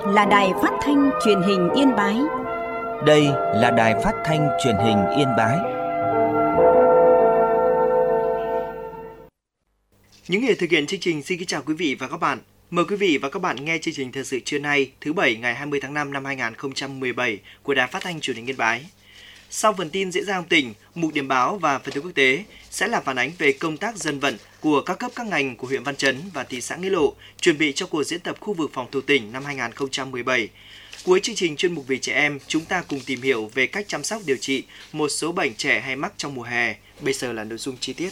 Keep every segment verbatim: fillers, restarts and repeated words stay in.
là Đài Phát thanh Truyền hình Yên Bái. Đây là Đài Phát thanh Truyền hình Yên Bái. Những người thực hiện chương trình xin kính chào quý vị và các bạn. Mời quý vị và các bạn nghe chương trình thời sự trưa nay, thứ Bảy ngày hai mươi tháng năm năm hai nghìn không trăm mười bảy của Đài Phát thanh Truyền hình Yên Bái. Sau phần tin diễn ra trong tỉnh, mục điểm báo và phần tin quốc tế sẽ là phản ánh về công tác dân vận của các cấp các ngành của huyện Văn Chấn và thị xã Nghĩa Lộ chuẩn bị cho cuộc diễn tập khu vực phòng thủ tỉnh năm hai nghìn không trăm mười bảy. Cuối chương trình chuyên mục về trẻ em, chúng ta cùng tìm hiểu về cách chăm sóc điều trị một số bệnh trẻ hay mắc trong mùa hè. Bây giờ là nội dung chi tiết.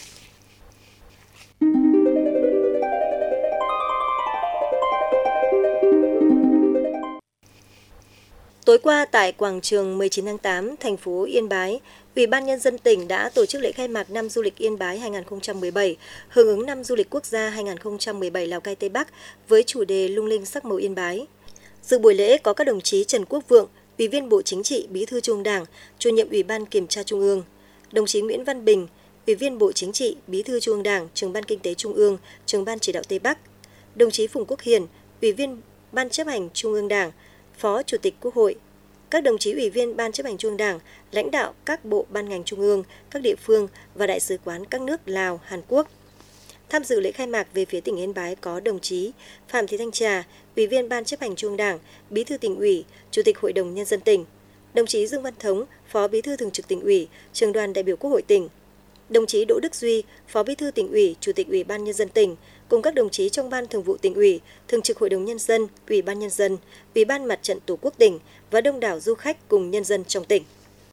Tối qua tại quảng trường mười chín tháng tám, thành phố Yên Bái, Ủy ban Nhân dân tỉnh đã tổ chức lễ khai mạc năm du lịch Yên Bái hai nghìn không trăm mười bảy, hưởng ứng năm du lịch quốc gia hai nghìn không trăm mười bảy Lào Cai Tây Bắc với chủ đề lung linh sắc màu Yên Bái. Dự buổi lễ có các đồng chí Trần Quốc Vượng, Ủy viên Bộ Chính trị, Bí thư Trung ương Đảng, Chủ nhiệm Ủy ban Kiểm tra Trung ương, đồng chí Nguyễn Văn Bình, Ủy viên Bộ Chính trị, Bí thư Trung ương Đảng, Trưởng ban Kinh tế Trung ương, Trưởng ban Chỉ đạo Tây Bắc, đồng chí Phùng Quốc Hiển, Ủy viên Ban Chấp hành Trung ương Đảng, Phó Chủ tịch Quốc hội, các đồng chí Ủy viên Ban Chấp hành Trung ương Đảng, lãnh đạo các bộ ban ngành trung ương, các địa phương và đại sứ quán các nước Lào, Hàn Quốc. Tham dự lễ khai mạc về phía tỉnh Yên Bái có đồng chí Phạm Thị Thanh Trà, Ủy viên Ban Chấp hành Trung ương Đảng, Bí thư Tỉnh ủy, Chủ tịch Hội đồng Nhân dân tỉnh, đồng chí Dương Văn Thống, Phó Bí thư Thường trực Tỉnh ủy, Trưởng đoàn đại biểu Quốc hội tỉnh, đồng chí Đỗ Đức Duy, Phó Bí thư Tỉnh ủy, Chủ tịch Ủy ban Nhân dân tỉnh, cùng các đồng chí trong Ban Thường vụ Tỉnh ủy, Thường trực Hội đồng Nhân dân, Ủy ban Nhân dân, Ủy ban Mặt trận Tổ quốc tỉnh và đông đảo du khách cùng nhân dân trong tỉnh.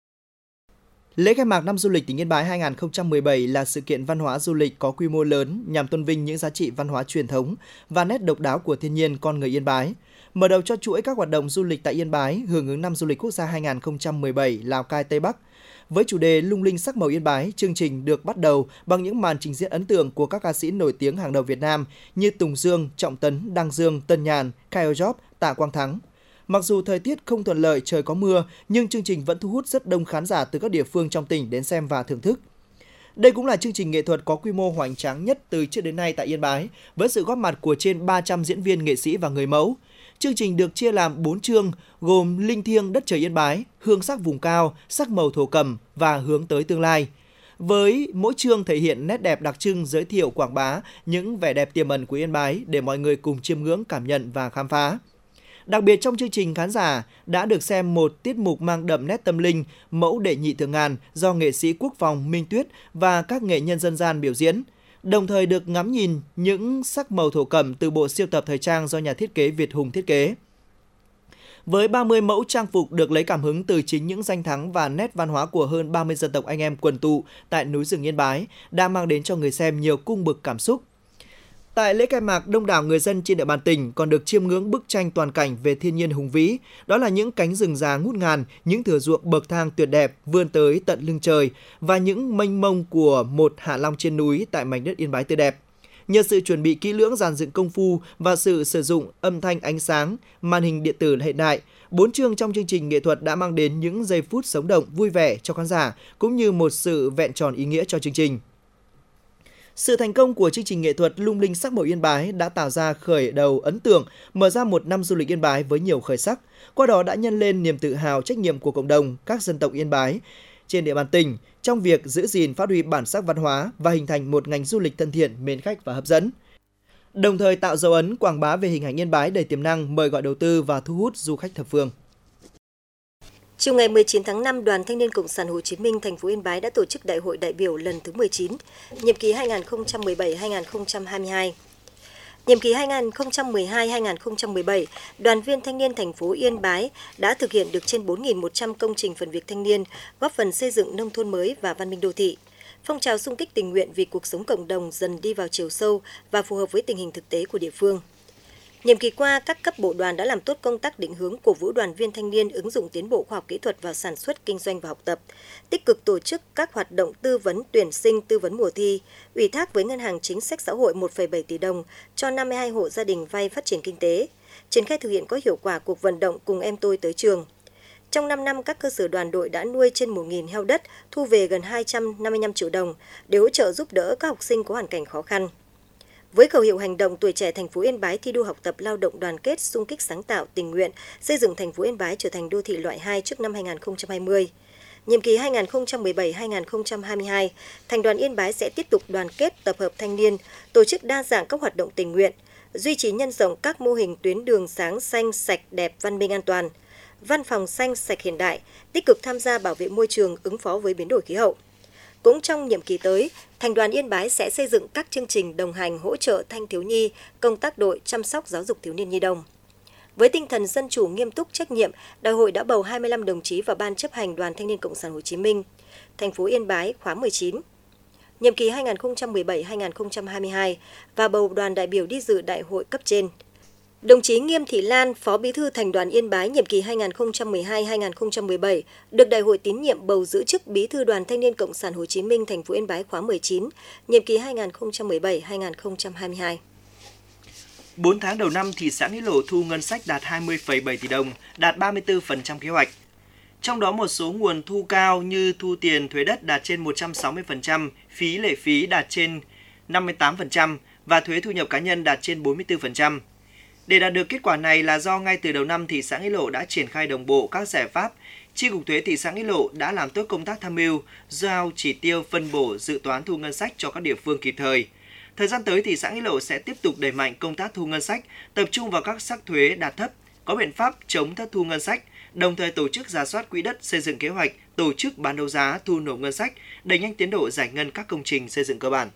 Lễ khai mạc năm du lịch tỉnh Yên Bái hai nghìn không trăm mười bảy là sự kiện văn hóa du lịch có quy mô lớn nhằm tôn vinh những giá trị văn hóa truyền thống và nét độc đáo của thiên nhiên con người Yên Bái. Mở đầu cho chuỗi các hoạt động du lịch tại Yên Bái hưởng ứng năm du lịch quốc gia hai nghìn không trăm mười bảy Lào Cai Tây Bắc. Với chủ đề lung linh sắc màu Yên Bái, chương trình được bắt đầu bằng những màn trình diễn ấn tượng của các ca sĩ nổi tiếng hàng đầu Việt Nam như Tùng Dương, Trọng Tấn, Đăng Dương, Tân Nhàn, Kyle Job, Tạ Quang Thắng. Mặc dù thời tiết không thuận lợi, trời có mưa, nhưng chương trình vẫn thu hút rất đông khán giả từ các địa phương trong tỉnh đến xem và thưởng thức. Đây cũng là chương trình nghệ thuật có quy mô hoành tráng nhất từ trước đến nay tại Yên Bái, với sự góp mặt của trên ba trăm diễn viên, nghệ sĩ và người mẫu. Chương trình được chia làm bốn chương, gồm Linh thiêng đất trời Yên Bái, Hương sắc vùng cao, Sắc màu thổ cẩm và Hướng tới tương lai. Với mỗi chương thể hiện nét đẹp đặc trưng, giới thiệu quảng bá những vẻ đẹp tiềm ẩn của Yên Bái để mọi người cùng chiêm ngưỡng, cảm nhận và khám phá. Đặc biệt trong chương trình, khán giả đã được xem một tiết mục mang đậm nét tâm linh, Mẫu đệ nhị thượng ngàn do nghệ sĩ Quốc Phòng, Minh Tuyết và các nghệ nhân dân gian biểu diễn. Đồng thời được ngắm nhìn những sắc màu thổ cẩm từ bộ sưu tập thời trang do nhà thiết kế Việt Hùng thiết kế. Với ba mươi mẫu trang phục được lấy cảm hứng từ chính những danh thắng và nét văn hóa của hơn ba mươi dân tộc anh em quần tụ tại núi rừng Yên Bái, đã mang đến cho người xem nhiều cung bậc cảm xúc. Tại lễ khai mạc, đông đảo người dân trên địa bàn tỉnh còn được chiêm ngưỡng bức tranh toàn cảnh về thiên nhiên hùng vĩ. Đó là những cánh rừng già ngút ngàn, những thửa ruộng bậc thang tuyệt đẹp vươn tới tận lưng trời và những mênh mông của một hạ long trên núi tại mảnh đất Yên Bái tươi đẹp. Nhờ sự chuẩn bị kỹ lưỡng, dàn dựng công phu và sự sử dụng âm thanh, ánh sáng, màn hình điện tử hiện đại, bốn chương trong chương trình nghệ thuật đã mang đến những giây phút sống động, vui vẻ cho khán giả cũng như một sự vẹn tròn ý nghĩa cho chương trình. Sự thành công của chương trình nghệ thuật lung linh sắc màu Yên Bái đã tạo ra khởi đầu ấn tượng, mở ra một năm du lịch Yên Bái với nhiều khởi sắc. Qua đó đã nhân lên niềm tự hào, trách nhiệm của cộng đồng các dân tộc Yên Bái trên địa bàn tỉnh trong việc giữ gìn, phát huy bản sắc văn hóa và hình thành một ngành du lịch thân thiện, mến khách và hấp dẫn. Đồng thời tạo dấu ấn quảng bá về hình ảnh Yên Bái đầy tiềm năng, mời gọi đầu tư và thu hút du khách thập phương. Chiều ngày mười chín tháng năm, Đoàn Thanh niên Cộng sản Hồ Chí Minh thành phố Yên Bái đã tổ chức Đại hội đại biểu lần thứ mười chín, nhiệm kỳ hai nghìn không trăm mười bảy đến hai nghìn không trăm hai mươi hai. Nhiệm kỳ hai nghìn không trăm mười hai đến hai nghìn không trăm mười bảy, Đoàn viên thanh niên thành phố Yên Bái đã thực hiện được trên bốn nghìn một trăm công trình phần việc thanh niên, góp phần xây dựng nông thôn mới và văn minh đô thị. Phong trào xung kích tình nguyện vì cuộc sống cộng đồng dần đi vào chiều sâu và phù hợp với tình hình thực tế của địa phương. Nhiệm kỳ qua, các cấp bộ đoàn đã làm tốt công tác định hướng, cổ vũ đoàn viên thanh niên ứng dụng tiến bộ khoa học kỹ thuật vào sản xuất, kinh doanh và học tập, tích cực tổ chức các hoạt động tư vấn tuyển sinh, tư vấn mùa thi, ủy thác với Ngân hàng Chính sách Xã hội một phẩy bảy tỷ đồng cho năm mươi hai hộ gia đình vay phát triển kinh tế, triển khai thực hiện có hiệu quả cuộc vận động Cùng em tôi tới trường. Trong năm năm, các cơ sở đoàn đội đã nuôi trên một nghìn heo đất, thu về gần hai trăm năm mươi lăm triệu đồng để hỗ trợ giúp đỡ các học sinh có hoàn cảnh khó khăn. Với khẩu hiệu hành động tuổi trẻ thành phố Yên Bái thi đua học tập lao động đoàn kết, xung kích sáng tạo, tình nguyện, xây dựng thành phố Yên Bái trở thành đô thị loại hai trước năm hai nghìn không trăm hai mươi. Nhiệm kỳ hai nghìn không trăm mười bảy đến hai nghìn không trăm hai mươi hai, Thành đoàn Yên Bái sẽ tiếp tục đoàn kết tập hợp thanh niên, tổ chức đa dạng các hoạt động tình nguyện, duy trì nhân rộng các mô hình tuyến đường sáng xanh, sạch, đẹp, văn minh an toàn, văn phòng xanh, sạch hiện đại, tích cực tham gia bảo vệ môi trường, ứng phó với biến đổi khí hậu. Cũng trong nhiệm kỳ tới, Thành đoàn Yên Bái sẽ xây dựng các chương trình đồng hành hỗ trợ thanh thiếu nhi, công tác đội chăm sóc giáo dục thiếu niên nhi đồng. Với tinh thần dân chủ nghiêm túc trách nhiệm, Đại hội đã bầu hai mươi lăm đồng chí vào Ban chấp hành Đoàn Thanh niên Cộng sản Hồ Chí Minh, thành phố Yên Bái khóa mười chín, nhiệm kỳ hai nghìn không trăm mười bảy đến hai nghìn không trăm hai mươi hai và bầu đoàn đại biểu đi dự đại hội cấp trên. Đồng chí Nghiêm Thị Lan, Phó Bí thư Thành đoàn Yên Bái nhiệm kỳ hai nghìn không trăm mười hai đến hai nghìn không trăm mười bảy, được Đại hội tín nhiệm bầu giữ chức Bí thư Đoàn Thanh niên Cộng sản Hồ Chí Minh thành phố Yên Bái khóa mười chín, nhiệm kỳ hai nghìn không trăm mười bảy đến hai nghìn không trăm hai mươi hai. bốn tháng đầu năm, thị xã Nghĩa Lộ thu ngân sách đạt hai mươi phẩy bảy tỷ đồng, đạt ba mươi tư phần trăm kế hoạch. Trong đó một số nguồn thu cao như thu tiền thuế đất đạt trên một trăm sáu mươi phần trăm, phí lệ phí đạt trên năm mươi tám phần trăm và thuế thu nhập cá nhân đạt trên bốn mươi tư phần trăm. Để đạt được kết quả này là do ngay từ đầu năm thị xã Nghĩa Lộ đã triển khai đồng bộ các giải pháp. Chi cục thuế thị xã Nghĩa Lộ đã làm tốt công tác tham mưu, giao chỉ tiêu phân bổ dự toán thu ngân sách cho các địa phương kịp thời. Thời gian tới, thị xã Nghĩa Lộ sẽ tiếp tục đẩy mạnh công tác thu ngân sách, tập trung vào các sắc thuế đạt thấp, có biện pháp chống thất thu ngân sách, đồng thời tổ chức rà soát quỹ đất, xây dựng kế hoạch, tổ chức bán đấu giá, thu nộp ngân sách, đẩy nhanh tiến độ giải ngân các công trình xây dựng cơ bản.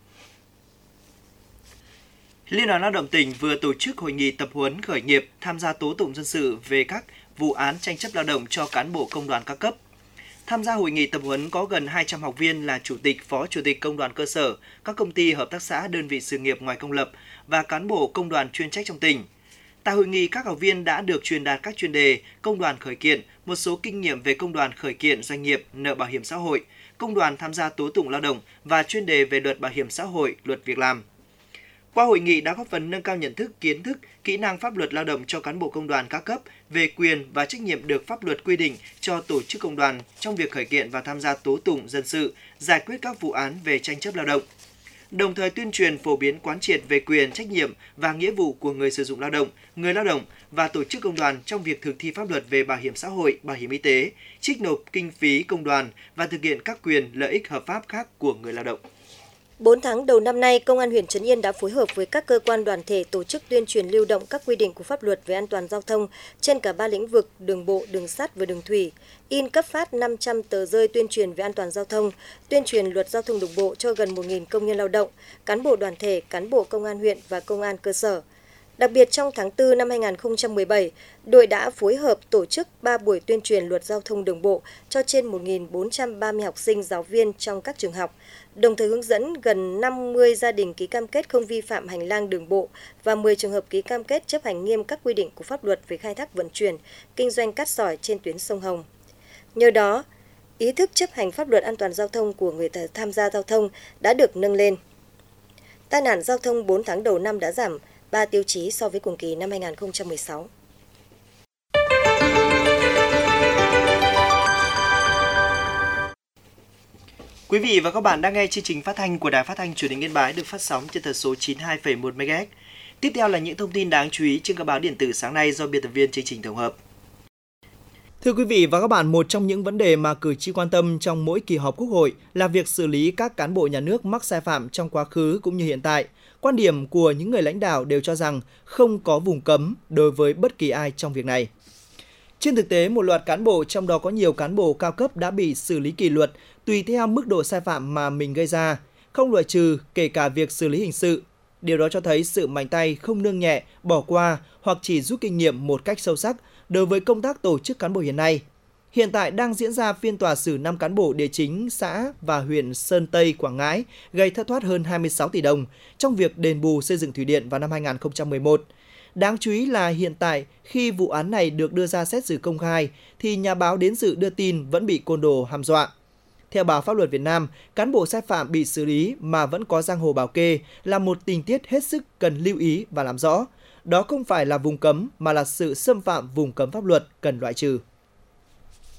Liên đoàn Lao động tỉnh vừa tổ chức hội nghị tập huấn khởi nghiệp tham gia tố tụng dân sự về các vụ án tranh chấp lao động cho cán bộ công đoàn các cấp. Tham gia hội nghị tập huấn có gần hai trăm học viên là chủ tịch, phó chủ tịch công đoàn cơ sở, các công ty, hợp tác xã, đơn vị sự nghiệp ngoài công lập và cán bộ công đoàn chuyên trách trong tỉnh. Tại hội nghị, các học viên đã được truyền đạt các chuyên đề công đoàn khởi kiện, một số kinh nghiệm về công đoàn khởi kiện doanh nghiệp, nợ bảo hiểm xã hội, công đoàn tham gia tố tụng lao động và chuyên đề về luật bảo hiểm xã hội, luật việc làm. Qua hội nghị đã góp phần nâng cao nhận thức, kiến thức, kỹ năng pháp luật lao động cho cán bộ công đoàn các cấp về quyền và trách nhiệm được pháp luật quy định cho tổ chức công đoàn trong việc khởi kiện và tham gia tố tụng dân sự, giải quyết các vụ án về tranh chấp lao động. Đồng thời tuyên truyền phổ biến quán triệt về quyền, trách nhiệm và nghĩa vụ của người sử dụng lao động, người lao động và tổ chức công đoàn trong việc thực thi pháp luật về bảo hiểm xã hội, bảo hiểm y tế, trích nộp kinh phí công đoàn và thực hiện các quyền, lợi ích hợp pháp khác của người lao động. bốn tháng đầu năm nay, Công an huyện Trấn Yên đã phối hợp với các cơ quan đoàn thể tổ chức tuyên truyền lưu động các quy định của pháp luật về an toàn giao thông trên cả ba lĩnh vực đường bộ, đường sắt và đường thủy, in cấp phát năm trăm tờ rơi tuyên truyền về an toàn giao thông, tuyên truyền luật giao thông đường bộ cho gần một nghìn công nhân lao động, cán bộ đoàn thể, cán bộ công an huyện và công an cơ sở. Đặc biệt trong tháng tư năm hai nghìn không trăm mười bảy, đội đã phối hợp tổ chức ba buổi tuyên truyền luật giao thông đường bộ cho trên một nghìn bốn trăm ba mươi học sinh, giáo viên trong các trường học, đồng thời hướng dẫn gần năm mươi gia đình ký cam kết không vi phạm hành lang đường bộ và mười trường hợp ký cam kết chấp hành nghiêm các quy định của pháp luật về khai thác vận chuyển, kinh doanh cát sỏi trên tuyến sông Hồng. Nhờ đó, ý thức chấp hành pháp luật an toàn giao thông của người tham gia giao thông đã được nâng lên. Tai nạn giao thông bốn tháng đầu năm đã giảm ba tiêu chí so với cùng kỳ năm hai nghìn không trăm mười sáu. Quý vị và các bạn đang nghe chương trình phát thanh của Đài Phát thanh Truyền hình Yên Bái được phát sóng trên tần số chín mươi hai phẩy một mê ga héc. Tiếp theo là những thông tin đáng chú ý trên các báo điện tử sáng nay do biên tập viên chương trình tổng hợp. Thưa quý vị và các bạn, một trong những vấn đề mà cử tri quan tâm trong mỗi kỳ họp Quốc hội là việc xử lý các cán bộ nhà nước mắc sai phạm trong quá khứ cũng như hiện tại. Quan điểm của những người lãnh đạo đều cho rằng không có vùng cấm đối với bất kỳ ai trong việc này. Trên thực tế, một loạt cán bộ, trong đó có nhiều cán bộ cao cấp đã bị xử lý kỷ luật tùy theo mức độ sai phạm mà mình gây ra, không loại trừ kể cả việc xử lý hình sự. Điều đó cho thấy sự mạnh tay, không nương nhẹ, bỏ qua hoặc chỉ rút kinh nghiệm một cách sâu sắc đối với công tác tổ chức cán bộ hiện nay. Hiện tại đang diễn ra phiên tòa xử năm cán bộ địa chính xã và huyện Sơn Tây, Quảng Ngãi gây thất thoát hơn hai mươi sáu tỷ đồng trong việc đền bù xây dựng thủy điện vào năm hai nghìn không trăm mười một. Đáng chú ý là hiện tại khi vụ án này được đưa ra xét xử công khai thì nhà báo đến dự đưa tin vẫn bị côn đồ hăm dọa. Theo báo Pháp luật Việt Nam, cán bộ sai phạm bị xử lý mà vẫn có giang hồ bảo kê là một tình tiết hết sức cần lưu ý và làm rõ. Đó không phải là vùng cấm mà là sự xâm phạm vùng cấm pháp luật cần loại trừ.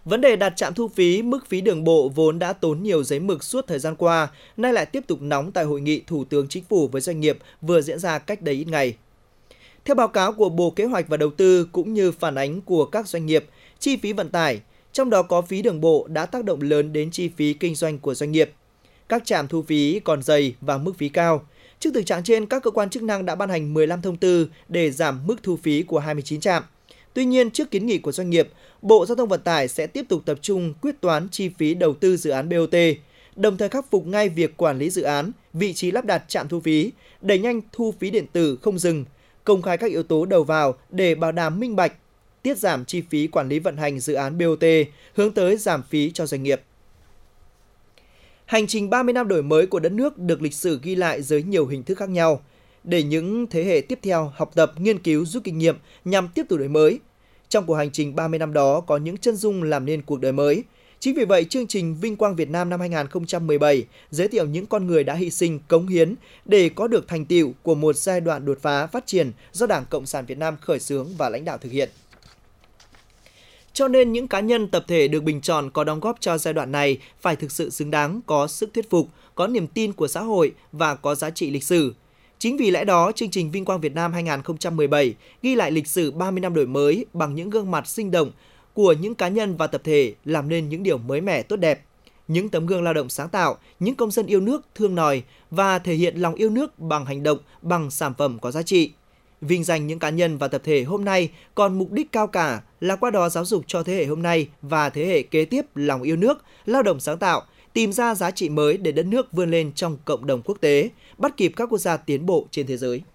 Vấn đề đặt trạm thu phí, mức phí đường bộ vốn đã tốn nhiều giấy mực suốt thời gian qua, nay lại tiếp tục nóng tại hội nghị Thủ tướng Chính phủ với doanh nghiệp vừa diễn ra cách đây ít ngày. Theo báo cáo của Bộ Kế hoạch và Đầu tư cũng như phản ánh của các doanh nghiệp, chi phí vận tải, trong đó có phí đường bộ đã tác động lớn đến chi phí kinh doanh của doanh nghiệp. Các trạm thu phí còn dày và mức phí cao. Trước thực trạng trên, các cơ quan chức năng đã ban hành mười lăm thông tư để giảm mức thu phí của hai mươi chín trạm. Tuy nhiên, trước kiến nghị của doanh nghiệp, Bộ Giao thông Vận tải sẽ tiếp tục tập trung quyết toán chi phí đầu tư dự án bê o tê, đồng thời khắc phục ngay việc quản lý dự án, vị trí lắp đặt trạm thu phí, đẩy nhanh thu phí điện tử không dừng, công khai các yếu tố đầu vào để bảo đảm minh bạch, tiết giảm chi phí quản lý vận hành dự án bê o tê, hướng tới giảm phí cho doanh nghiệp. Hành trình ba mươi năm đổi mới của đất nước được lịch sử ghi lại dưới nhiều hình thức khác nhau, để những thế hệ tiếp theo học tập, nghiên cứu, rút kinh nghiệm nhằm tiếp tục đổi mới. Trong cuộc hành trình ba mươi năm đó có những chân dung làm nên cuộc đời mới. Chính vì vậy, chương trình Vinh quang Việt Nam năm hai không một bảy giới thiệu những con người đã hy sinh, cống hiến để có được thành tựu của một giai đoạn đột phá phát triển do Đảng Cộng sản Việt Nam khởi xướng và lãnh đạo thực hiện. Cho nên những cá nhân tập thể được bình chọn có đóng góp cho giai đoạn này phải thực sự xứng đáng, có sức thuyết phục, có niềm tin của xã hội và có giá trị lịch sử. Chính vì lẽ đó, chương trình Vinh quang Việt Nam hai không một bảy ghi lại lịch sử ba mươi năm đổi mới bằng những gương mặt sinh động của những cá nhân và tập thể làm nên những điều mới mẻ tốt đẹp, những tấm gương lao động sáng tạo, những công dân yêu nước thương nòi và thể hiện lòng yêu nước bằng hành động, bằng sản phẩm có giá trị. Vinh danh những cá nhân và tập thể hôm nay còn mục đích cao cả là qua đó giáo dục cho thế hệ hôm nay và thế hệ kế tiếp lòng yêu nước, lao động sáng tạo, tìm ra giá trị mới để đất nước vươn lên trong cộng đồng quốc tế, bắt kịp các quốc gia tiến bộ trên thế giới.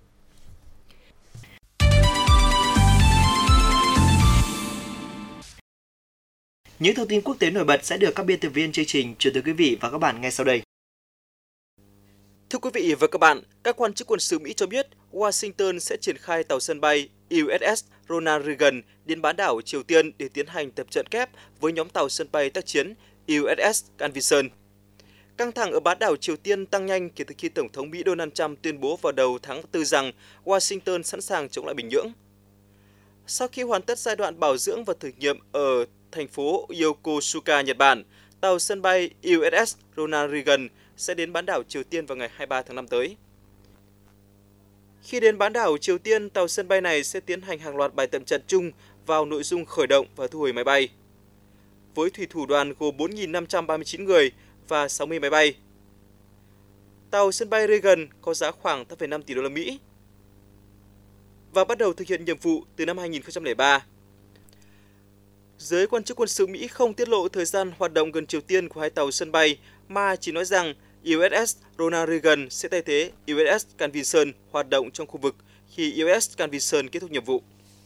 Những thông tin quốc tế nổi bật sẽ được các biên tập viên chương trình chuyển tới quý vị và các bạn ngay sau đây. Thưa quý vị và các bạn, các quan chức quân sự Mỹ cho biết Washington sẽ triển khai tàu sân bay u ét ét Ronald Reagan đến bán đảo Triều Tiên để tiến hành tập trận kép với nhóm tàu sân bay tác chiến u ét ét Carl Vinson. Căng thẳng ở bán đảo Triều Tiên tăng nhanh kể từ khi Tổng thống Mỹ Donald Trump tuyên bố vào đầu tháng tư rằng Washington sẵn sàng chống lại Bình Nhưỡng. Sau khi hoàn tất giai đoạn bảo dưỡng và thử nghiệm ở thành phố Yokosuka, Nhật Bản, tàu sân bay u ét ét Ronald Reagan sẽ đến bán đảo Triều Tiên vào ngày hai mươi ba tháng năm tới. Khi đến bán đảo Triều Tiên, tàu sân bay này sẽ tiến hành hàng loạt bài tập trận chung vào nội dung khởi động và thu hồi máy bay. Với thủy thủ đoàn gồm bốn nghìn năm trăm ba mươi chín người và sáu mươi máy bay. Tàu sân bay Reagan có giá khoảng tám phẩy năm tỷ đô la Mỹ và bắt đầu thực hiện nhiệm vụ từ năm hai nghìn không trăm lẻ ba. Giới quan chức quân sự Mỹ không tiết lộ thời gian hoạt động gần Triều Tiên của hai tàu sân bay, mà chỉ nói rằng u ét ét Ronald Reagan sẽ thay thế u ét ét Carl Vinson hoạt động trong khu vực khi u ét ét Carl Vinson kết thúc nhiệm vụ.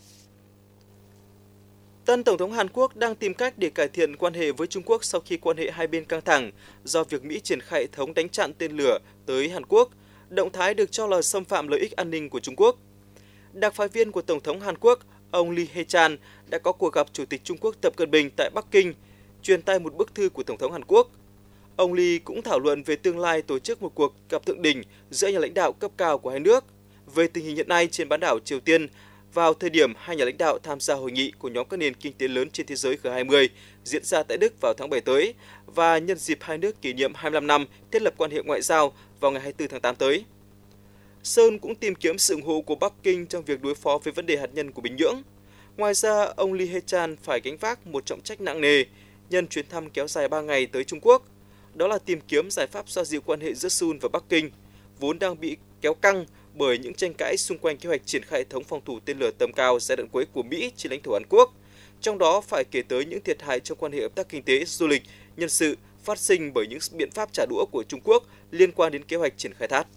Tân Tổng thống Hàn Quốc đang tìm cách để cải thiện quan hệ với Trung Quốc sau khi quan hệ hai bên căng thẳng do việc Mỹ triển khai hệ thống đánh chặn tên lửa tới Hàn Quốc, động thái được cho là xâm phạm lợi ích an ninh của Trung Quốc. Đặc phái viên của Tổng thống Hàn Quốc, ông Lee Hae-chan đã có cuộc gặp Chủ tịch Trung Quốc Tập Cận Bình tại Bắc Kinh, truyền tay một bức thư của Tổng thống Hàn Quốc. Ông Lee cũng thảo luận về tương lai tổ chức một cuộc gặp thượng đỉnh giữa nhà lãnh đạo cấp cao của hai nước về tình hình hiện nay trên bán đảo Triều Tiên vào thời điểm hai nhà lãnh đạo tham gia hội nghị của nhóm các nền kinh tế lớn trên thế giới G hai mươi diễn ra tại Đức vào tháng bảy tới và nhân dịp hai nước kỷ niệm hai mươi lăm năm thiết lập quan hệ ngoại giao vào ngày hai mươi tư tháng tám tới. Seoul cũng tìm kiếm sự ủng hộ của Bắc Kinh trong việc đối phó với vấn đề hạt nhân của Bình Nhưỡng. Ngoài ra, ông Lee Hae-chan phải gánh vác một trọng trách nặng nề nhân chuyến thăm kéo dài ba ngày tới Trung Quốc. Đó là tìm kiếm giải pháp xoa dịu quan hệ giữa Seoul và Bắc Kinh, vốn đang bị kéo căng bởi những tranh cãi xung quanh kế hoạch triển khai hệ thống phòng thủ tên lửa tầm cao giai đoạn cuối của Mỹ trên lãnh thổ Hàn Quốc. Trong đó phải kể tới những thiệt hại trong quan hệ hợp tác kinh tế, du lịch, nhân sự phát sinh bởi những biện pháp trả đũa của Trung Quốc liên quan đến kế hoạch triển khai thác.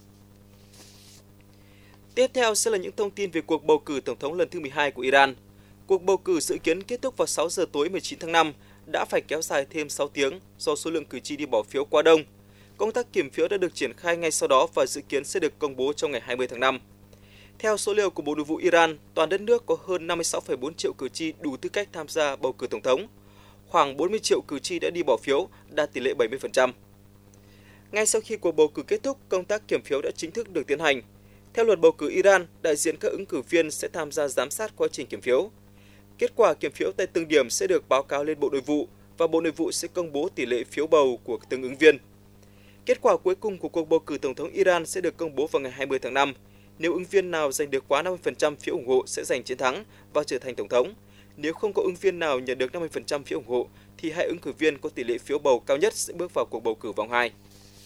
Tiếp theo sẽ là những thông tin về cuộc bầu cử tổng thống lần thứ mười hai của Iran. Cuộc bầu cử dự kiến kết thúc vào sáu giờ tối mười chín tháng năm, đã phải kéo dài thêm sáu tiếng do số lượng cử tri đi bỏ phiếu quá đông. Công tác kiểm phiếu đã được triển khai ngay sau đó và dự kiến sẽ được công bố trong ngày hai mươi tháng năm. Theo số liệu của Bộ Nội vụ Iran, toàn đất nước có hơn năm mươi sáu phẩy bốn triệu cử tri đủ tư cách tham gia bầu cử tổng thống. Khoảng bốn mươi triệu cử tri đã đi bỏ phiếu, đạt tỷ lệ bảy mươi phần trăm. Ngay sau khi cuộc bầu cử kết thúc, công tác kiểm phiếu đã chính thức được tiến hành. Theo luật bầu cử Iran, đại diện các ứng cử viên sẽ tham gia giám sát quá trình kiểm phiếu. Kết quả kiểm phiếu tại từng điểm sẽ được báo cáo lên Bộ Nội vụ và Bộ Nội vụ sẽ công bố tỷ lệ phiếu bầu của từng ứng viên. Kết quả cuối cùng của cuộc bầu cử Tổng thống Iran sẽ được công bố vào ngày hai mươi tháng năm. Nếu ứng viên nào giành được quá năm mươi phần trăm phiếu ủng hộ sẽ giành chiến thắng và trở thành Tổng thống. Nếu không có ứng viên nào nhận được năm mươi phần trăm phiếu ủng hộ, thì hai ứng cử viên có tỷ lệ phiếu bầu cao nhất sẽ bước vào cuộc bầu cử vòng hai.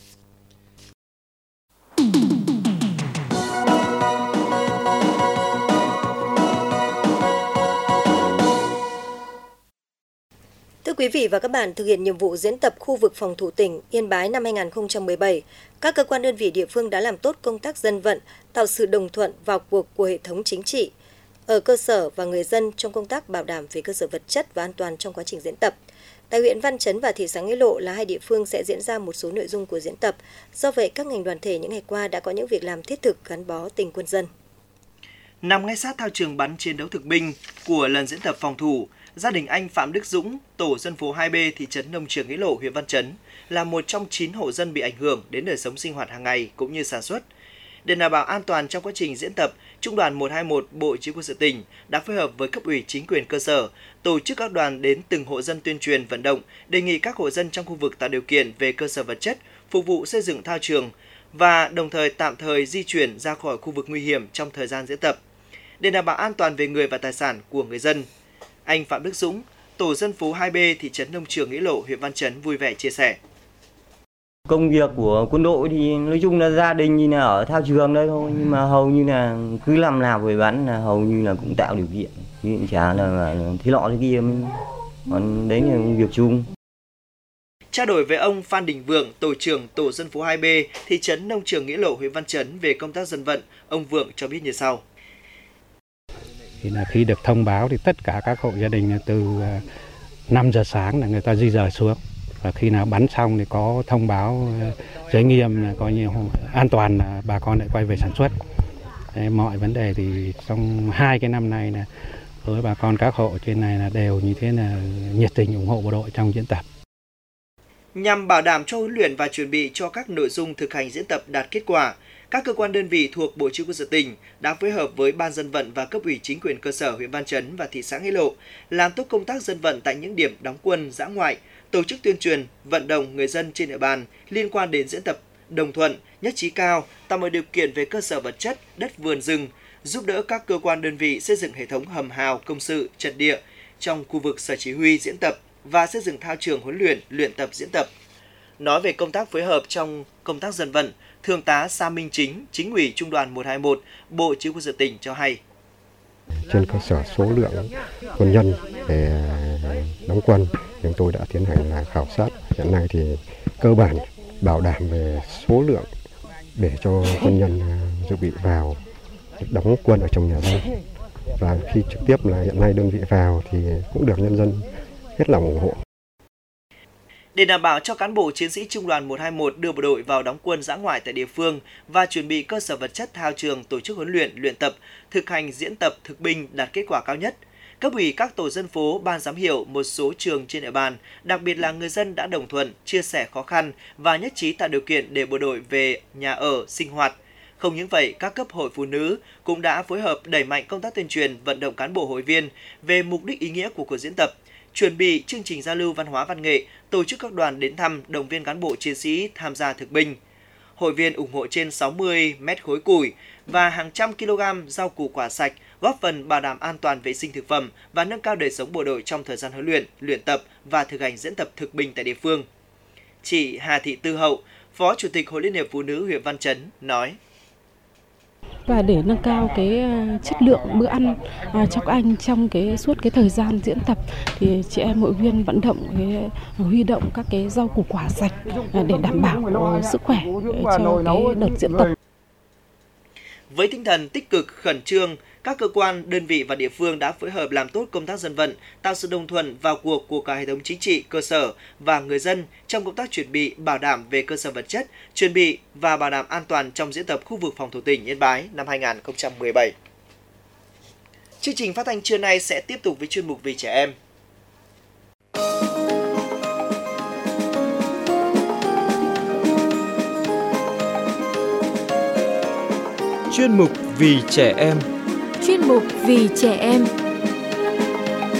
Thưa quý vị và các bạn, thực hiện nhiệm vụ diễn tập khu vực phòng thủ tỉnh Yên Bái năm hai không một bảy, các cơ quan đơn vị địa phương đã làm tốt công tác dân vận, tạo sự đồng thuận vào cuộc của hệ thống chính trị ở cơ sở và người dân trong công tác bảo đảm về cơ sở vật chất và an toàn trong quá trình diễn tập. Tại huyện Văn Chấn và thị xã Nghĩa Lộ là hai địa phương sẽ diễn ra một số nội dung của diễn tập. Do vậy, các ngành đoàn thể những ngày qua đã có những việc làm thiết thực gắn bó tình quân dân. Nằm ngay sát thao trường bắn chiến đấu thực binh của lần diễn tập phòng thủ, gia đình anh Phạm Đức Dũng, tổ dân phố hai B, thị trấn Nông Trường Nghĩa Lộ, huyện Văn Chấn là một trong chín hộ dân bị ảnh hưởng đến đời sống sinh hoạt hàng ngày cũng như sản xuất. Để đảm bảo an toàn trong quá trình diễn tập, Trung đoàn một hai một Bộ Chỉ huy quân sự tỉnh đã phối hợp với cấp ủy chính quyền cơ sở tổ chức các đoàn đến từng hộ dân tuyên truyền vận động, đề nghị các hộ dân trong khu vực tạo điều kiện về cơ sở vật chất phục vụ xây dựng thao trường và đồng thời tạm thời di chuyển ra khỏi khu vực nguy hiểm trong thời gian diễn tập. Để đảm bảo an toàn về người và tài sản của người dân, anh Phạm Đức Dũng, tổ dân phố hai B, thị trấn Nông Trường Nghĩa Lộ, huyện Văn Chấn vui vẻ chia sẻ. Công việc của quân đội thì nói chung là gia đình như là ở thao trường đây thôi, nhưng mà hầu như là cứ làm nào về bắn là hầu như là cũng tạo điều kiện, chứ chả là, là thế lọ thế kia, còn đấy là việc chung. Trao đổi với ông Phan Đình Vượng, tổ trưởng tổ dân phố hai B, thị trấn Nông Trường Nghĩa Lộ, huyện Văn Chấn về công tác dân vận, ông Vượng cho biết như sau. Thì là khi được thông báo thì tất cả các hộ gia đình từ năm giờ sáng là người ta di rời xuống. Và khi nào bắn xong thì có thông báo giới nghiêm là coi như an toàn là bà con lại quay về sản xuất. Đấy, mọi vấn đề thì trong hai cái năm nay là với bà con các hộ trên này là đều như thế là nhiệt tình ủng hộ bộ đội trong diễn tập. Nhằm bảo đảm cho huấn luyện và chuẩn bị cho các nội dung thực hành diễn tập đạt kết quả, các cơ quan đơn vị thuộc Bộ Chỉ huy quân sự tỉnh đã phối hợp với Ban dân vận và cấp ủy chính quyền cơ sở huyện Văn Chấn và thị xã Nghĩa Lộ làm tốt công tác dân vận tại những điểm đóng quân dã ngoại, tổ chức tuyên truyền, vận động người dân trên địa bàn liên quan đến diễn tập, đồng thuận, nhất trí cao, tạo mọi điều kiện về cơ sở vật chất, đất vườn rừng, giúp đỡ các cơ quan đơn vị xây dựng hệ thống hầm hào, công sự, trận địa trong khu vực sở chỉ huy diễn tập và xây dựng thao trường huấn luyện, luyện tập diễn tập. Nói về công tác phối hợp trong công tác dân vận, Thượng tá Sa Minh Chính, Chính ủy Trung đoàn một hai một, Bộ Chỉ huy quân sự tỉnh cho hay. Trên cơ sở số lượng quân nhân để đóng quân, chúng tôi đã tiến hành là khảo sát. Hiện nay thì cơ bản bảo đảm về số lượng để cho quân nhân dự bị vào đóng quân ở trong nhà dân. Và khi trực tiếp là hiện nay đơn vị vào thì cũng được nhân dân hết lòng ủng hộ. Để đảm bảo cho cán bộ chiến sĩ Trung đoàn một hai một đưa bộ đội vào đóng quân dã ngoại tại địa phương và chuẩn bị cơ sở vật chất thao trường tổ chức huấn luyện, luyện tập, thực hành diễn tập thực binh đạt kết quả cao nhất, cấp ủy các tổ dân phố, ban giám hiệu một số trường trên địa bàn, đặc biệt là người dân đã đồng thuận, chia sẻ khó khăn và nhất trí tạo điều kiện để bộ đội về nhà ở, sinh hoạt. Không những vậy, các cấp hội phụ nữ cũng đã phối hợp đẩy mạnh công tác tuyên truyền, vận động cán bộ hội viên về mục đích ý nghĩa của cuộc diễn tập, chuẩn bị chương trình giao lưu văn hóa văn nghệ, tổ chức các đoàn đến thăm, động viên cán bộ chiến sĩ tham gia thực binh. Hội viên ủng hộ trên sáu mươi mét khối củi và hàng trăm kg rau củ quả sạch, góp phần bảo đảm an toàn vệ sinh thực phẩm và nâng cao đời sống bộ đội trong thời gian huấn luyện, luyện tập và thực hành diễn tập thực binh tại địa phương. Chị Hà Thị Tư Hậu, Phó Chủ tịch Hội Liên hiệp Phụ nữ huyện Văn Chấn nói. Và để nâng cao cái chất lượng bữa ăn cho các anh trong cái suốt cái thời gian diễn tập thì chị em hội viên vận động cái huy động các cái rau củ quả sạch để đảm bảo sức khỏe cho cái đợt diễn tập. Với tinh thần tích cực, khẩn trương, các cơ quan, đơn vị và địa phương đã phối hợp làm tốt công tác dân vận, tạo sự đồng thuận vào cuộc của cả hệ thống chính trị, cơ sở và người dân trong công tác chuẩn bị, bảo đảm về cơ sở vật chất, chuẩn bị và bảo đảm an toàn trong diễn tập khu vực phòng thủ tỉnh Yên Bái năm hai không một bảy. Chương trình phát thanh trưa nay sẽ tiếp tục với chuyên mục Vì trẻ em. Chuyên mục Vì trẻ em. Chuyên mục Vì trẻ em.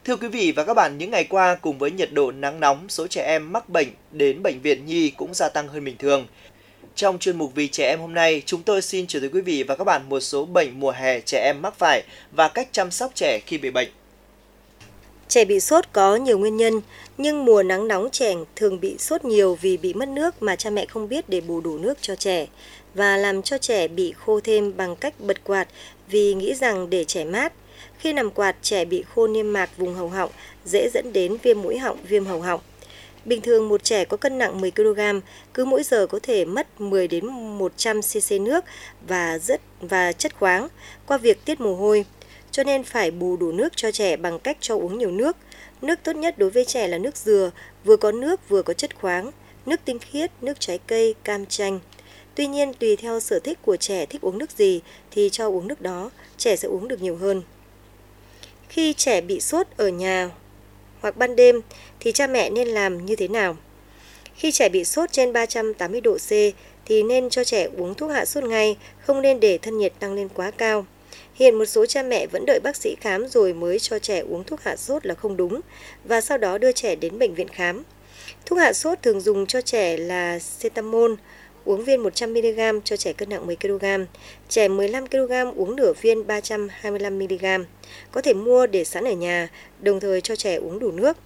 Thưa quý vị và các bạn, những ngày qua cùng với nhiệt độ nắng nóng, số trẻ em mắc bệnh đến bệnh viện nhi cũng gia tăng hơn bình thường. Trong chuyên mục Vì Trẻ Em hôm nay, chúng tôi xin chuyển tới quý vị và các bạn một số bệnh mùa hè trẻ em mắc phải và cách chăm sóc trẻ khi bị bệnh. Trẻ bị sốt có nhiều nguyên nhân, nhưng mùa nắng nóng trẻ thường bị sốt nhiều vì bị mất nước mà cha mẹ không biết để bù đủ nước cho trẻ và làm cho trẻ bị khô thêm bằng cách bật quạt vì nghĩ rằng để trẻ mát. Khi nằm quạt, trẻ bị khô niêm mạc vùng hầu họng, dễ dẫn đến viêm mũi họng, viêm hầu họng. Bình thường một trẻ có cân nặng mười ki lô gam, cứ mỗi giờ có thể mất mười đến một trăm xê xê nước và rất và chất khoáng qua việc tiết mồ hôi. Cho nên phải bù đủ nước cho trẻ bằng cách cho uống nhiều nước. Nước tốt nhất đối với trẻ là nước dừa, vừa có nước vừa có chất khoáng, nước tinh khiết, nước trái cây, cam chanh. Tuy nhiên, tùy theo sở thích của trẻ thích uống nước gì thì cho uống nước đó, trẻ sẽ uống được nhiều hơn. Khi trẻ bị sốt ở nhà hoặc ban đêm thì cha mẹ nên làm như thế nào? Khi trẻ bị sốt trên ba trăm tám mươi độ C thì nên cho trẻ uống thuốc hạ sốt ngay, không nên để thân nhiệt tăng lên quá cao. Hiện một số cha mẹ vẫn đợi bác sĩ khám rồi mới cho trẻ uống thuốc hạ sốt là không đúng và sau đó đưa trẻ đến bệnh viện khám. Thuốc hạ sốt thường dùng cho trẻ là cetamol, uống viên một trăm mi li gam cho trẻ cân nặng mười ki lô gam, trẻ mười lăm ki lô gam uống nửa viên ba trăm hai mươi lăm mi li gam. Có thể mua để sẵn ở nhà, đồng thời cho trẻ uống đủ nước.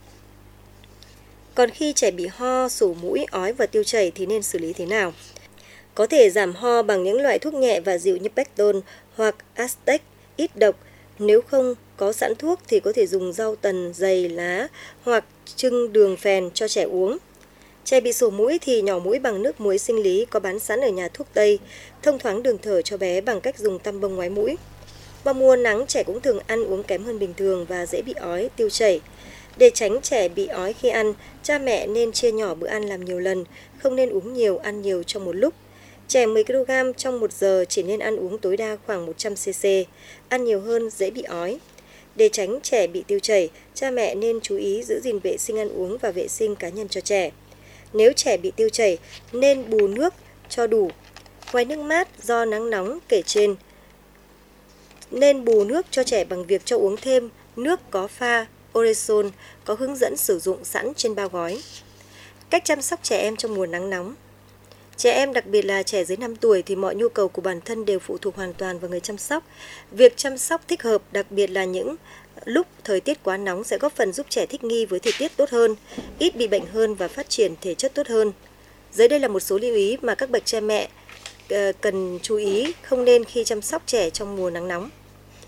Còn khi trẻ bị ho, sổ mũi, ói và tiêu chảy thì nên xử lý thế nào? Có thể giảm ho bằng những loại thuốc nhẹ và dịu như Pectol hoặc Aztec, ít độc. Nếu không có sẵn thuốc thì có thể dùng rau tần, dày, lá hoặc trưng đường phèn cho trẻ uống. Trẻ bị sổ mũi thì nhỏ mũi bằng nước muối sinh lý có bán sẵn ở nhà thuốc Tây, thông thoáng đường thở cho bé bằng cách dùng tăm bông ngoái mũi. Vào mùa nắng, trẻ cũng thường ăn uống kém hơn bình thường và dễ bị ói, tiêu chảy. Để tránh trẻ bị ói khi ăn, cha mẹ nên chia nhỏ bữa ăn làm nhiều lần, không nên uống nhiều, ăn nhiều trong một lúc. Trẻ mười ki lô gam trong một giờ chỉ nên ăn uống tối đa khoảng một trăm xê xê, ăn nhiều hơn dễ bị ói. Để tránh trẻ bị tiêu chảy, cha mẹ nên chú ý giữ gìn vệ sinh ăn uống và vệ sinh cá nhân cho trẻ. Nếu trẻ bị tiêu chảy, nên bù nước cho đủ. Ngoài nước mát do nắng nóng kể trên, nên bù nước cho trẻ bằng việc cho uống thêm nước có pha Orezon có hướng dẫn sử dụng sẵn trên bao gói. Cách chăm sóc trẻ em trong mùa nắng nóng. Trẻ em, đặc biệt là trẻ dưới năm tuổi thì mọi nhu cầu của bản thân đều phụ thuộc hoàn toàn vào người chăm sóc. Việc chăm sóc thích hợp, đặc biệt là những lúc thời tiết quá nóng sẽ góp phần giúp trẻ thích nghi với thời tiết tốt hơn, ít bị bệnh hơn và phát triển thể chất tốt hơn. Dưới đây là một số lưu ý mà các bậc cha mẹ cần chú ý không nên khi chăm sóc trẻ trong mùa nắng nóng.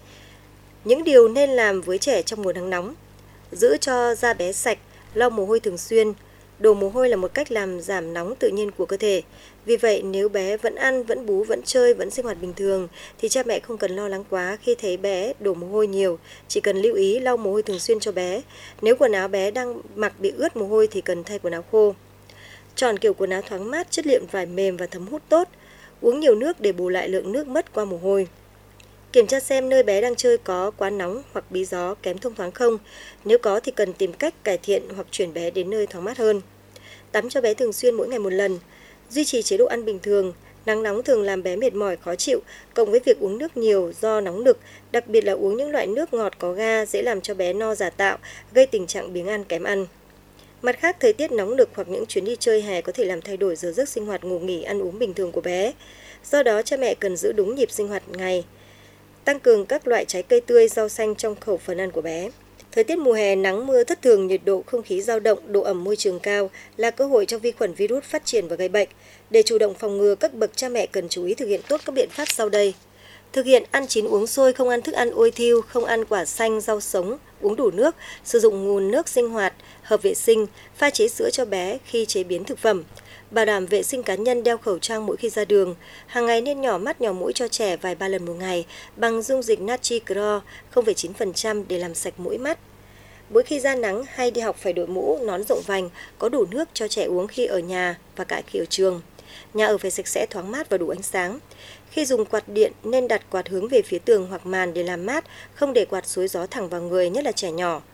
Những điều nên làm với trẻ trong mùa nắng nóng: giữ cho da bé sạch, lau mồ hôi thường xuyên. Đổ mồ hôi là một cách làm giảm nóng tự nhiên của cơ thể. Vì vậy, nếu bé vẫn ăn, vẫn bú, vẫn chơi, vẫn sinh hoạt bình thường, thì cha mẹ không cần lo lắng quá khi thấy bé đổ mồ hôi nhiều. Chỉ cần lưu ý lau mồ hôi thường xuyên cho bé. Nếu quần áo bé đang mặc bị ướt mồ hôi thì cần thay quần áo khô. Chọn kiểu quần áo thoáng mát, chất liệu vải mềm và thấm hút tốt. Uống nhiều nước để bù lại lượng nước mất qua mồ hôi. Kiểm tra xem nơi bé đang chơi có quá nóng hoặc bí gió, kém thông thoáng không. Nếu có thì cần tìm cách cải thiện hoặc chuyển bé đến nơi thoáng mát hơn. Tắm cho bé thường xuyên mỗi ngày một lần. Duy trì chế độ ăn bình thường. Nắng nóng thường làm bé mệt mỏi, khó chịu, cộng với việc uống nước nhiều do nóng nực, đặc biệt là uống những loại nước ngọt có ga dễ làm cho bé no giả tạo, gây tình trạng biếng ăn, kém ăn. Mặt khác, thời tiết nóng nực hoặc những chuyến đi chơi hè có thể làm thay đổi giờ giấc sinh hoạt, ngủ nghỉ, ăn uống bình thường của bé. Do đó, cha mẹ cần giữ đúng nhịp sinh hoạt ngày. Tăng cường các loại trái cây tươi, rau xanh trong khẩu phần ăn của bé. Thời tiết mùa hè nắng mưa thất thường, nhiệt độ không khí dao động, độ ẩm môi trường cao là cơ hội cho vi khuẩn virus phát triển và gây bệnh. Để chủ động phòng ngừa, các bậc cha mẹ cần chú ý thực hiện tốt các biện pháp sau đây. Thực hiện ăn chín uống sôi, không ăn thức ăn ôi thiêu, không ăn quả xanh, rau sống, uống đủ nước, sử dụng nguồn nước sinh hoạt, hợp vệ sinh, pha chế sữa cho bé khi chế biến thực phẩm. Bảo đảm vệ sinh cá nhân, đeo khẩu trang mỗi khi ra đường. Hàng ngày nên nhỏ mắt nhỏ mũi cho trẻ vài ba lần một ngày bằng dung dịch natri clor không phẩy chín phần trăm để làm sạch mũi mắt. Mỗi khi ra nắng hay đi học phải đội mũ, nón rộng vành, có đủ nước cho trẻ uống khi ở nhà và cả khi ở trường. Nhà ở phải sạch sẽ, thoáng mát và đủ ánh sáng. Khi dùng quạt điện nên đặt quạt hướng về phía tường hoặc màn để làm mát, không để quạt xối gió thẳng vào người, nhất là trẻ nhỏ.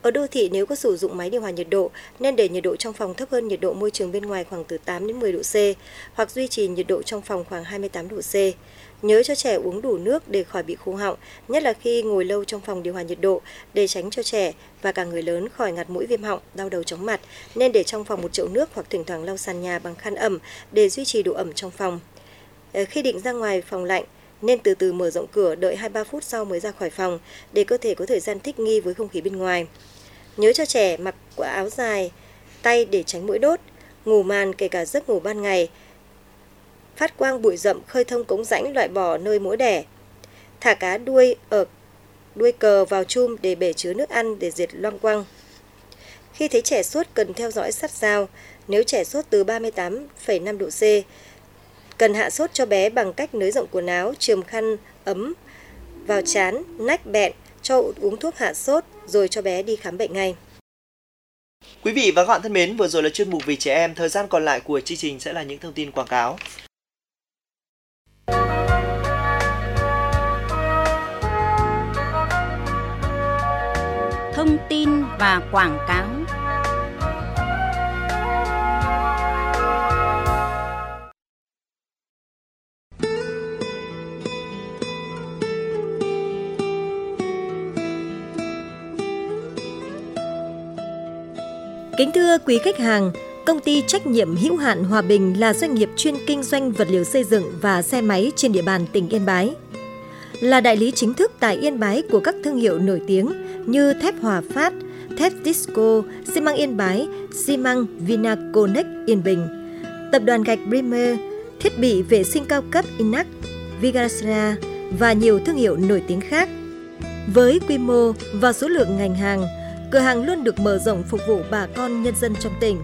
Ở đô thị nếu có sử dụng máy điều hòa nhiệt độ nên để nhiệt độ trong phòng thấp hơn nhiệt độ môi trường bên ngoài khoảng từ tám đến mười độ C hoặc duy trì nhiệt độ trong phòng khoảng hai mươi tám độ C. Nhớ cho trẻ uống đủ nước để khỏi bị khô họng, nhất là khi ngồi lâu trong phòng điều hòa nhiệt độ để tránh cho trẻ và cả người lớn khỏi ngạt mũi, viêm họng, đau đầu, chóng mặt. Nên để trong phòng một chậu nước hoặc thỉnh thoảng lau sàn nhà bằng khăn ẩm để duy trì độ ẩm trong phòng. Khi định ra ngoài phòng lạnh, nên từ từ mở rộng cửa, đợi hai ba phút sau mới ra khỏi phòng để cơ thể có thời gian thích nghi với không khí bên ngoài. Nhớ cho trẻ mặc quả áo dài tay để tránh muỗi đốt, ngủ màn kể cả giấc ngủ ban ngày, phát quang bụi rậm, khơi thông cống rãnh loại bỏ nơi muỗi đẻ. Thả cá đuôi ở đuôi cờ vào chum để bể chứa nước ăn để diệt loang quăng. Khi thấy trẻ sốt cần theo dõi sát sao. Nếu trẻ sốt từ ba mươi tám phẩy năm độ C, cần hạ sốt cho bé bằng cách nới rộng quần áo, chườm khăn ấm vào trán, nách, bẹn, cho uống thuốc hạ sốt rồi cho bé đi khám bệnh ngay. Quý vị và các bạn thân mến, vừa rồi là chuyên mục Vì Trẻ Em. Thời gian còn lại của chương trình sẽ là những thông tin quảng cáo. Thông tin và quảng cáo. Kính thưa quý khách hàng, công ty trách nhiệm hữu hạn Hòa Bình là doanh nghiệp chuyên kinh doanh vật liệu xây dựng và xe máy trên địa bàn tỉnh Yên Bái. Là đại lý chính thức tại Yên Bái của các thương hiệu nổi tiếng như thép Hòa Phát, thép Tisco, xi măng Yên Bái, xi măng Vinaconex Yên Bình, tập đoàn gạch Bremer, thiết bị vệ sinh cao cấp Inac, Vigasra và nhiều thương hiệu nổi tiếng khác. Với quy mô và số lượng ngành hàng, cửa hàng luôn được mở rộng phục vụ bà con nhân dân trong tỉnh.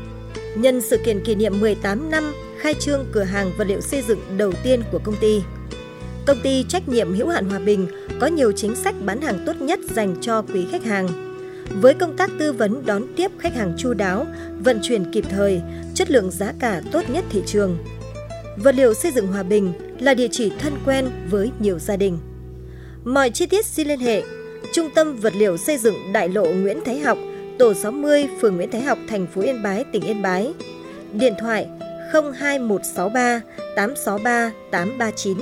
Nhân sự kiện kỷ niệm mười tám năm khai trương cửa hàng vật liệu xây dựng đầu tiên của công ty, công ty trách nhiệm hữu hạn Hòa Bình có nhiều chính sách bán hàng tốt nhất dành cho quý khách hàng. Với công tác tư vấn đón tiếp khách hàng chu đáo, vận chuyển kịp thời, chất lượng giá cả tốt nhất thị trường. Vật liệu xây dựng Hòa Bình là địa chỉ thân quen với nhiều gia đình. Mọi chi tiết xin liên hệ Trung tâm Vật liệu xây dựng đại lộ Nguyễn Thái Học, tổ sáu mươi, phường Nguyễn Thái Học, thành phố Yên Bái, tỉnh Yên Bái. Điện thoại không hai một sáu ba tám sáu ba tám ba chín.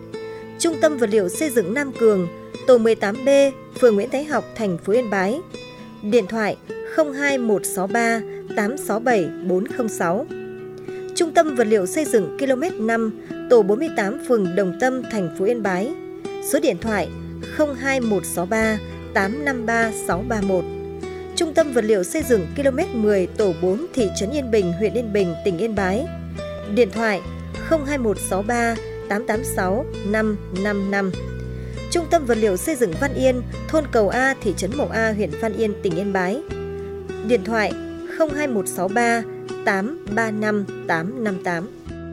Trung tâm Vật liệu xây dựng Nam Cường, tổ mười tám B, phường Nguyễn Thái Học, thành phố Yên Bái. Điện thoại không hai một sáu ba tám sáu bảy bốn không sáu. Trung tâm Vật liệu xây dựng ki lô mét năm, tổ bốn mươi tám, phường Đồng Tâm, thành phố Yên Bái. Số điện thoại không hai một sáu ba tám năm ba sáu ba một. Trung tâm Vật liệu xây dựng ki lô mét mười, tổ bốn, thị trấn Yên Bình, huyện Yên Bình, tỉnh Yên Bái. Điện thoại không hai một sáu ba tám tám sáu năm năm năm. Trung tâm Vật liệu xây dựng Văn Yên, thôn Cầu A, thị trấn Mậu A, huyện Văn Yên, tỉnh Yên Bái. Điện thoại không hai một sáu ba tám ba năm tám năm tám.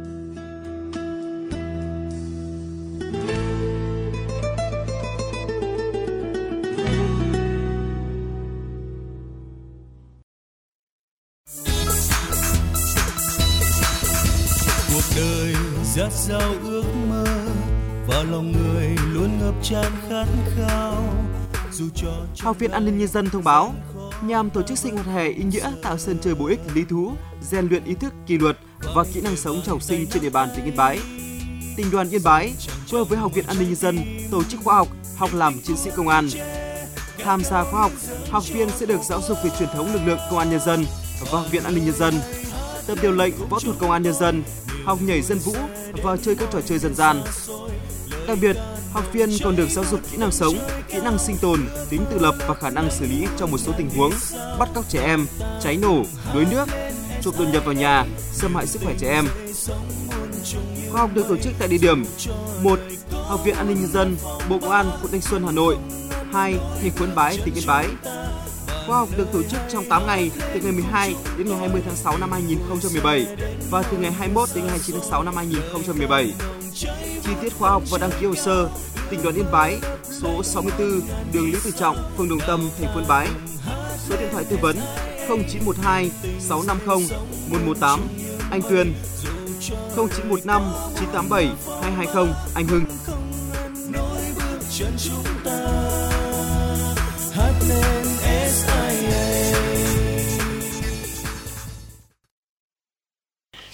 Đời dạt dào ước mơ và lòng người luôn ngập tràn khát khao. Dù cho Học viện An ninh Nhân dân thông báo nhằm tổ chức sinh hoạt hè ý nghĩa, tạo sân chơi bổ ích, lý thú, rèn luyện ý thức kỷ luật và kỹ năng sống cho học sinh trên địa bàn tỉnh Yên Bái. Tỉnh đoàn Yên Bái phối hợp với Học viện An ninh Nhân dân tổ chức khóa học học làm chiến sĩ công an. Tham gia khóa học, học viên sẽ được giáo dục về truyền thống lực lượng công an nhân dân và Học viện An ninh Nhân dân, tập điều lệnh võ thuật công an nhân dân, học nhảy dân vũ và chơi các trò chơi dân gian. Đặc biệt, học viên còn được giáo dục kỹ năng sống, kỹ năng sinh tồn, tính tự lập và khả năng xử lý trong một số tình huống bắt cóc trẻ em, cháy nổ, đuối nước, trộm đột nhập vào nhà, xâm hại sức khỏe trẻ em. Khóa học được tổ chức tại địa điểm: một. Học viện An ninh Nhân dân, Bộ Công an, quận Thanh Xuân, Hà Nội. hai. Thành phố Yên Bái, tỉnh Yên Bái. Khóa học được tổ chức trong tám ngày, từ ngày mười hai đến ngày hai mươi tháng sáu năm hai nghìn không trăm mười bảy và từ ngày hai mươi mốt đến ngày hai mươi chín tháng sáu năm hai nghìn không trăm mười bảy. Chi tiết khóa học và đăng ký hồ sơ: Tỉnh đoàn Yên Bái, số sáu mươi tư, đường Lý Tự Trọng, phường Đồng Tâm, thành phố Yên Bái. Số điện thoại tư vấn không chín một hai sáu năm không một một tám, anh Tuyền. không chín một năm chín tám bảy hai hai không, anh Hưng. hát lên ét i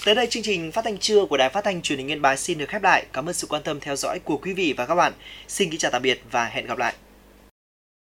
Tới đây chương trình phát thanh trưa của Đài Phát thanh Truyền hình Yên Bái xin được khép lại. Cảm ơn sự quan tâm theo dõi của quý vị và các bạn. Xin kính chào tạm biệt và hẹn gặp lại.